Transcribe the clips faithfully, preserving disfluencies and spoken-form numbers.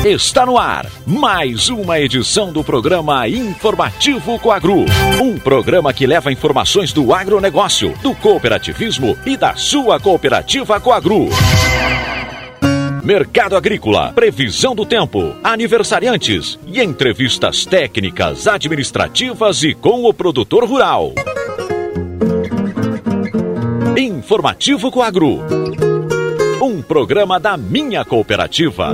Está no ar mais uma edição do programa Informativo Coagro. Um programa que leva informações do agronegócio, do cooperativismo e da sua cooperativa Coagro. Mercado agrícola, previsão do tempo, aniversariantes e entrevistas técnicas, administrativas e com o produtor rural. Informativo Coagro. Um programa da minha cooperativa.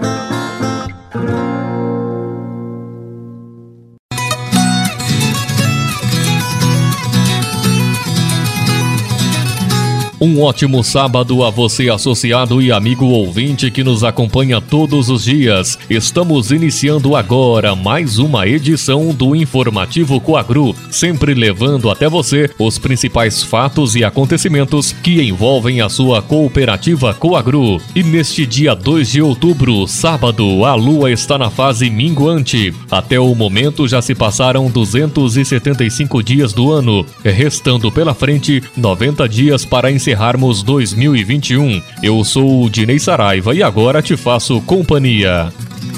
Um ótimo sábado a você, associado e amigo ouvinte que nos acompanha todos os dias. Estamos iniciando agora mais uma edição do Informativo Coagro, sempre levando até você os principais fatos e acontecimentos que envolvem a sua cooperativa Coagro. E neste dia dois de outubro, sábado, a lua está na fase minguante. Até o momento já se passaram duzentos e setenta e cinco dias do ano, restando pela frente noventa dias para encerrar encerrarmos dois mil e vinte e um. Eu sou o Dinei Saraiva e agora te faço companhia.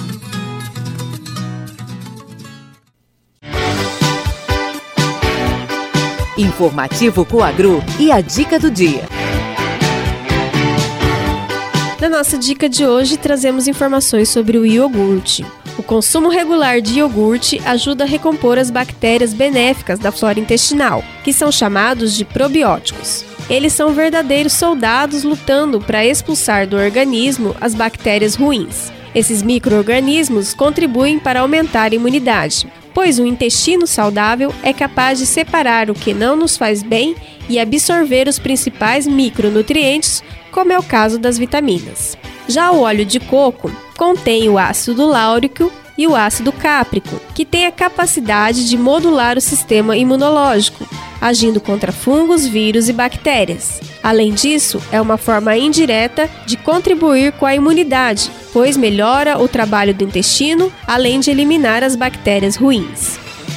Informativo Coagro e a dica do dia. Na nossa dica de hoje, trazemos informações sobre o iogurte. O consumo regular de iogurte ajuda a recompor as bactérias benéficas da flora intestinal, que são chamados de probióticos. Eles são verdadeiros soldados lutando para expulsar do organismo as bactérias ruins. Esses micro-organismos contribuem para aumentar a imunidade, pois o intestino saudável é capaz de separar o que não nos faz bem e absorver os principais micronutrientes, como é o caso das vitaminas. Já o óleo de coco contém o ácido láurico e o ácido cáprico, que tem a capacidade de modular o sistema imunológico, agindo contra fungos, vírus e bactérias. Além disso, é uma forma indireta de contribuir com a imunidade, pois melhora o trabalho do intestino, além de eliminar as bactérias ruins.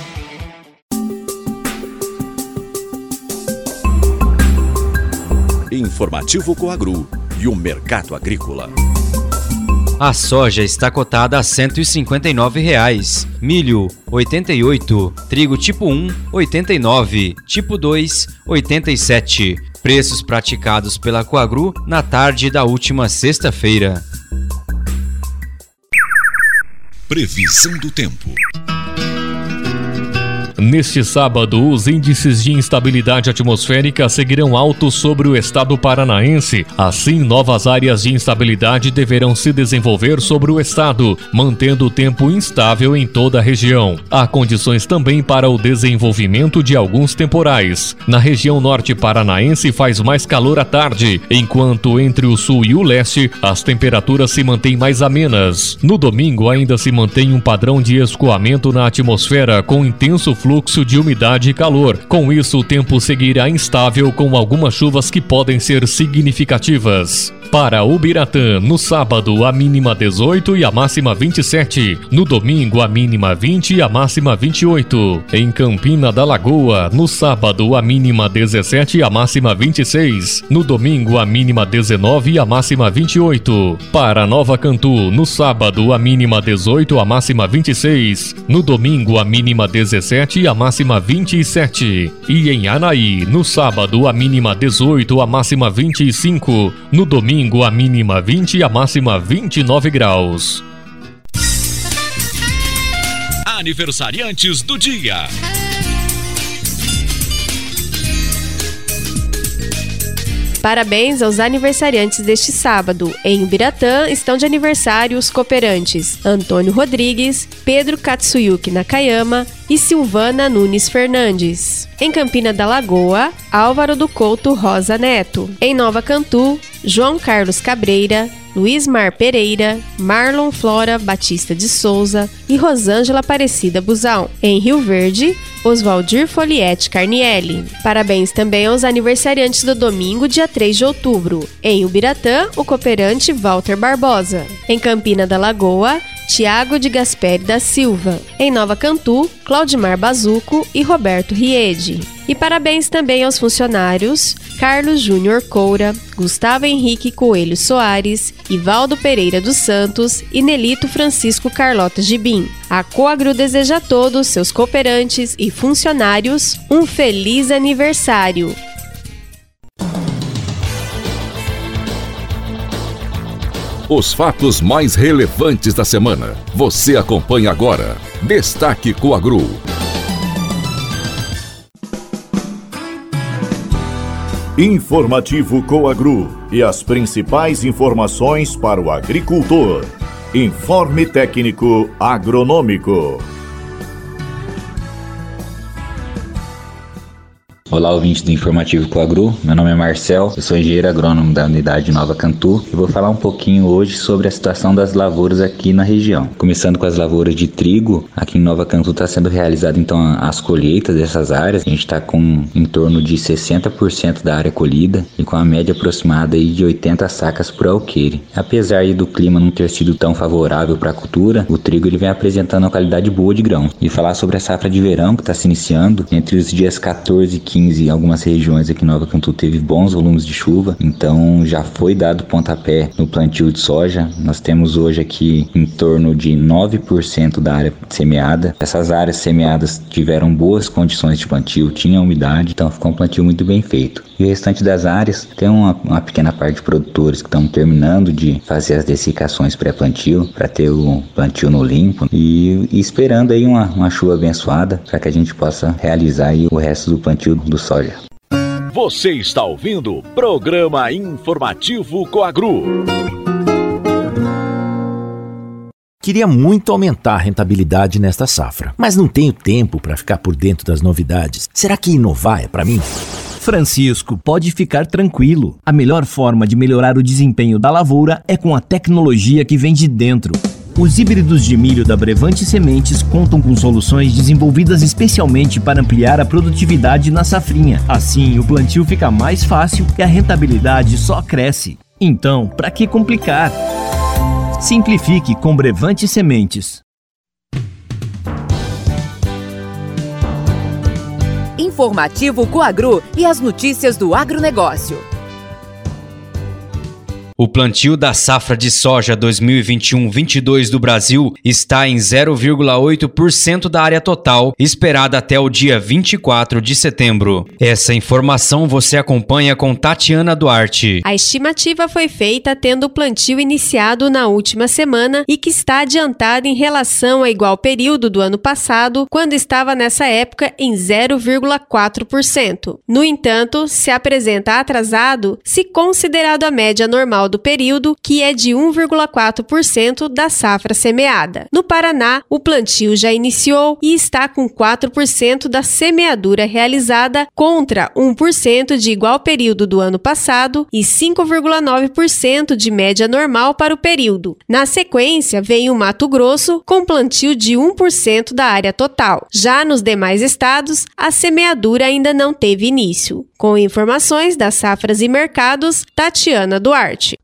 Informativo Coagro e o mercado agrícola. A soja está cotada a cento e cinquenta e nove reais, milho oitenta e oito, trigo tipo um oitenta e nove, tipo dois oitenta e sete. Preços praticados pela Coagro na tarde da última sexta-feira. Previsão do tempo. Neste sábado, os índices de instabilidade atmosférica seguirão altos sobre o estado paranaense. Assim, novas áreas de instabilidade deverão se desenvolver sobre o estado, mantendo o tempo instável em toda a região. Há condições também para o desenvolvimento de alguns temporais. Na região norte paranaense faz mais calor à tarde, enquanto entre o sul e o leste as temperaturas se mantêm mais amenas. No domingo ainda se mantém um padrão de escoamento na atmosfera com intenso fluxo de umidade e calor. Com isso, o tempo seguirá instável com algumas chuvas que podem ser significativas. Para Ubiratã, no sábado, a mínima dezoito e a máxima vinte e sete. No domingo, a mínima vinte e a máxima vinte e oito. Em Campina da Lagoa, no sábado, a mínima dezessete e a máxima vinte e seis. No domingo, a mínima dezenove e a máxima vinte e oito. Para Nova Cantu, no sábado, a mínima dezoito, a máxima vinte e seis. No domingo, a mínima dezessete e a máxima vinte e sete. E em Anaí, no sábado, a mínima dezoito, a máxima vinte e cinco. No domingo, a mínima vinte e a máxima vinte e nove graus. Aniversariantes do dia. Parabéns aos aniversariantes deste sábado. Em Ubiratã estão de aniversário os cooperantes Antônio Rodrigues, Pedro Katsuyuki Nakayama e Silvana Nunes Fernandes. Em Campina da Lagoa, Álvaro do Couto Rosa Neto. Em Nova Cantu, João Carlos Cabreira, Luiz Mar Pereira, Marlon Flora Batista de Souza e Rosângela Aparecida Buzão. Em Rio Verde, Oswaldir Folietti Carnielli. Parabéns também aos aniversariantes do domingo, dia três de outubro. Em Ubiratã, o cooperante Walter Barbosa. Em Campina da Lagoa, Tiago de Gasperi da Silva. Em Nova Cantu, Claudimar Bazuco e Roberto Riede. E parabéns também aos funcionários Carlos Júnior Coura, Gustavo Henrique Coelho Soares, Ivaldo Pereira dos Santos e Nelito Francisco Carlota Gibim. A Coagru deseja a todos seus cooperantes e funcionários um feliz aniversário. Os fatos mais relevantes da semana. Você acompanha agora. Destaque Coagru. Informativo Coagru e as principais informações para o agricultor. Informe técnico agronômico. Olá, ouvintes do Informativo Coagru, meu nome é Marcel, eu sou engenheiro agrônomo da unidade Nova Cantu e vou falar um pouquinho hoje sobre a situação das lavouras aqui na região. Começando com as lavouras de trigo, aqui em Nova Cantu está sendo realizada então as colheitas dessas áreas. A gente está com em torno de sessenta por cento da área colhida e com a média aproximada aí de oitenta sacas por alqueire. Apesar aí do clima não ter sido tão favorável para a cultura, o trigo ele vem apresentando uma qualidade boa de grão. E falar sobre a safra de verão que está se iniciando entre os dias quatorze e quinze, em algumas regiões aqui em Nova Cantu teve bons volumes de chuva, então já foi dado pontapé no plantio de soja. Nós temos hoje aqui em torno de nove por cento da área semeada. Essas áreas semeadas tiveram boas condições de plantio, tinha umidade, então ficou um plantio muito bem feito. E o restante das áreas tem uma, uma pequena parte de produtores que estão terminando de fazer as dessecações pré-plantio para ter o plantio no limpo e, e esperando aí uma, uma chuva abençoada para que a gente possa realizar aí o resto do plantio do soja. Você está ouvindo o Programa Informativo Coagru. Queria muito aumentar a rentabilidade nesta safra, mas não tenho tempo para ficar por dentro das novidades. Será que inovar é para mim? Francisco, pode ficar tranquilo. A melhor forma de melhorar o desempenho da lavoura é com a tecnologia que vem de dentro. Os híbridos de milho da Brevante Sementes contam com soluções desenvolvidas especialmente para ampliar a produtividade na safrinha. Assim, o plantio fica mais fácil e a rentabilidade só cresce. Então, para que complicar? Simplifique com Brevante Sementes. Informativo Coagru e as notícias do agronegócio. O plantio da safra de soja dois mil e vinte e um vinte e dois do Brasil está em zero vírgula oito por cento da área total, esperada até o dia vinte e quatro de setembro. Essa informação você acompanha com Tatiana Duarte. A estimativa foi feita tendo o plantio iniciado na última semana e que está adiantada em relação ao igual período do ano passado, quando estava nessa época em zero vírgula quatro por cento. No entanto, se apresenta atrasado se considerado a média normal do período, que é de um vírgula quatro por cento da safra semeada. No Paraná, o plantio já iniciou e está com quatro por cento da semeadura realizada contra um por cento de igual período do ano passado e cinco vírgula nove por cento de média normal para o período. Na sequência, vem o Mato Grosso com plantio de um por cento da área total. Já nos demais estados, a semeadura ainda não teve início. Com informações das safras e mercados, Tatiana Duarte.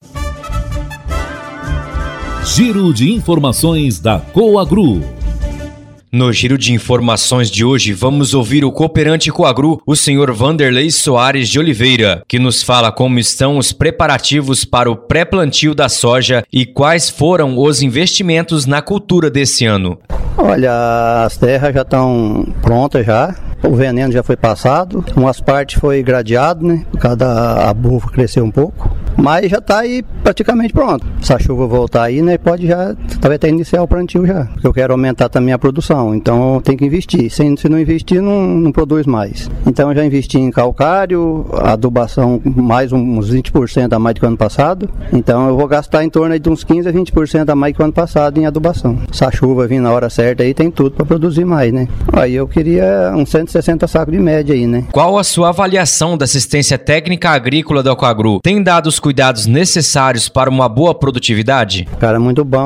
Giro de informações da Coagru. No giro de informações de hoje, vamos ouvir o cooperante Coagru, o senhor Vanderlei Soares de Oliveira, que nos fala como estão os preparativos para o pré-plantio da soja e quais foram os investimentos na cultura desse ano. Olha, as terras já estão prontas já. O veneno já foi passado, umas partes foi gradeado, né? Por causa da a buva cresceu um pouco, mas já está aí praticamente pronto. Se a chuva voltar aí, né? Pode já, talvez até iniciar o plantio já, porque eu quero aumentar também a produção, então tem que investir. Se, se não investir, não, não produz mais. Então eu já investi em calcário, adubação mais uns vinte por cento a mais do que o ano passado, então eu vou gastar em torno de uns quinze a vinte por cento a mais do que o ano passado em adubação. Se a chuva vir na hora certa aí, tem tudo para produzir mais, né? Aí eu queria uns cento e sessenta sacos de média aí, né? Qual a sua avaliação da assistência técnica agrícola da Coagru? Tem dado os cuidados necessários para uma boa produtividade? Cara, muito bom, hein? Cada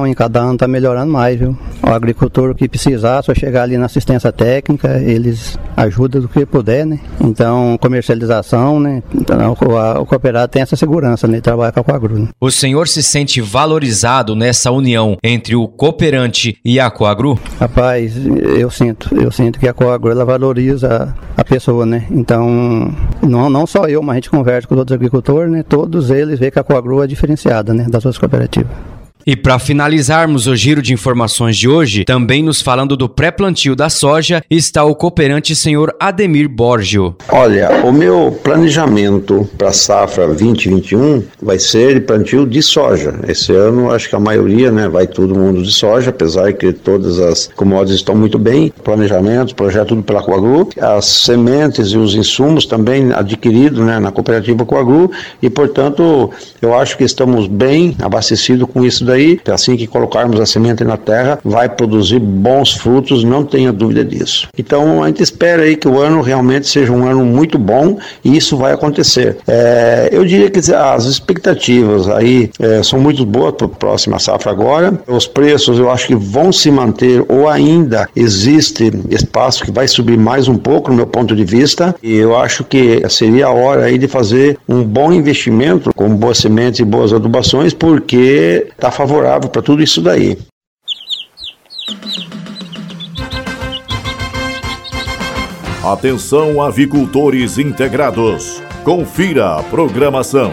ano está melhorando mais, viu? O agricultor que precisar, só chegar ali na assistência técnica, eles ajudam do que puder, né? Então, comercialização, né? Então, o, o cooperado tem essa segurança, né? Trabalha com a Coagro. Né? O senhor se sente valorizado nessa união entre o cooperante e a Coagro? Rapaz, eu sinto. Eu sinto que a Coagro, ela valoriza a pessoa, né? Então, não, não só eu, mas a gente conversa com os outros agricultores, né? Todos eles veem que a Coagro é diferenciada, né? Das outras cooperativas. E para finalizarmos o giro de informações de hoje, também nos falando do pré-plantio da soja, está o cooperante senhor Ademir Borgio. Olha, o meu planejamento para a safra vinte e vinte e um vai ser de plantio de soja. Esse ano, acho que a maioria, né, vai todo mundo de soja, apesar que todas as commodities estão muito bem. Planejamento, projeto tudo pela Coagro. As sementes e os insumos também adquiridos, né, na cooperativa Coagro e, portanto, eu acho que estamos bem abastecidos com isso daí. Assim que colocarmos a semente na terra, vai produzir bons frutos, não tenha dúvida disso. Então a gente espera aí que o ano realmente seja um ano muito bom e isso vai acontecer. É, eu diria que as expectativas aí é, são muito boas para a próxima safra agora. Os preços eu acho que vão se manter ou ainda existe espaço que vai subir mais um pouco no meu ponto de vista e eu acho que seria a hora aí de fazer um bom investimento com boas sementes e boas adubações porque está favorável para tudo isso daí. Atenção, avicultores integrados. Confira a programação.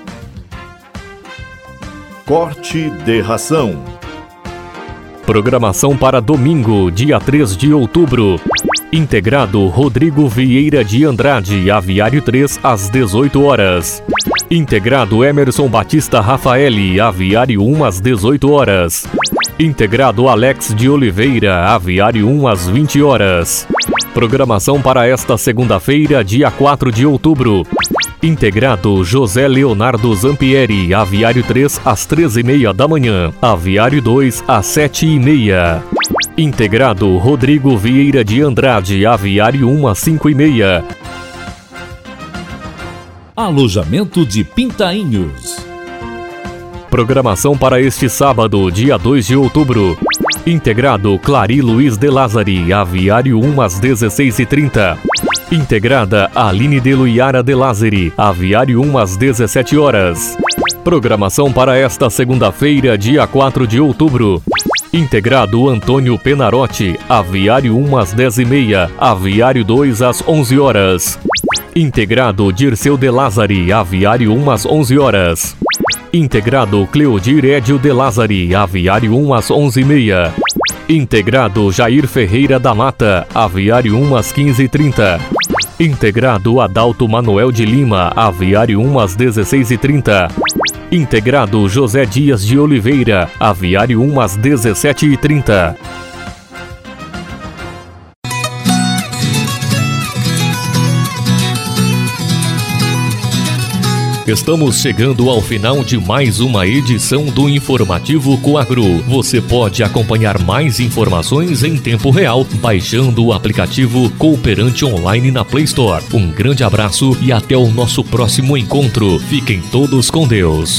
Corte de ração. Programação para domingo, dia três de outubro. Integrado Rodrigo Vieira de Andrade, Aviário três, às dezoito horas. Integrado Emerson Batista Rafaeli, Aviário um, às dezoito horas. Integrado Alex de Oliveira, Aviário um, às vinte horas. Programação para esta segunda-feira, dia quatro de outubro. Integrado José Leonardo Zampieri, Aviário três, às treze e meia da manhã. Aviário dois, às sete e meia. Integrado Rodrigo Vieira de Andrade, Aviário um, às cinco e meia. Alojamento de Pintainhos. Programação para este sábado, dia dois de outubro. Integrado Clari Luiz de Lázari, Aviário um, às dezesseis e trinta. Integrada Aline de Luiara de Lázari, Aviário um, às dezessete horas. Programação para esta segunda-feira, dia quatro de outubro. Integrado Antônio Penarotti, Aviário um, às dez e meia. Aviário dois, às onze horas. Integrado Dirceu de Lázari, Aviário um, às onze horas. Integrado Cleodir Edio de Lázari, Aviário um, às onze e meia. Integrado Jair Ferreira da Mata, Aviário um, às quinze e trinta. Integrado Adalto Manuel de Lima, Aviário um, às dezesseis e trinta. Integrado José Dias de Oliveira, Aviário um, às dezessete e trinta. Estamos chegando ao final de mais uma edição do Informativo Coagro. Você pode acompanhar mais informações em tempo real baixando o aplicativo Cooperante Online na Play Store. Um grande abraço e até o nosso próximo encontro. Fiquem todos com Deus.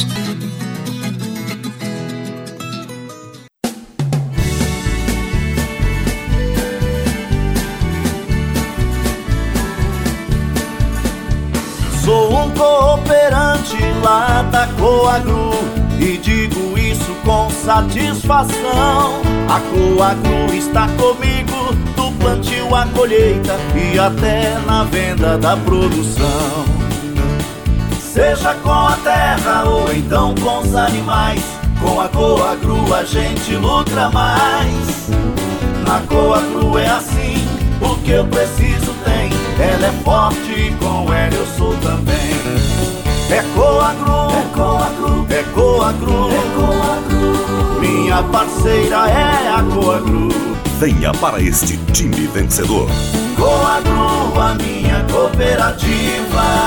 Sou um cooperante lá da Coagro e digo isso com satisfação. A Coagro está comigo do plantio à colheita e até na venda da produção. Seja com a terra ou então com os animais, com a Coagro a gente lucra mais. Na Coagro é assim, o que eu preciso tem. Ela é forte e com ela eu sou também. É Coagro, é Coagro, é Coagro, é Coagro. Minha parceira é a Coagro. Venha para este time vencedor. Coagro, a minha cooperativa.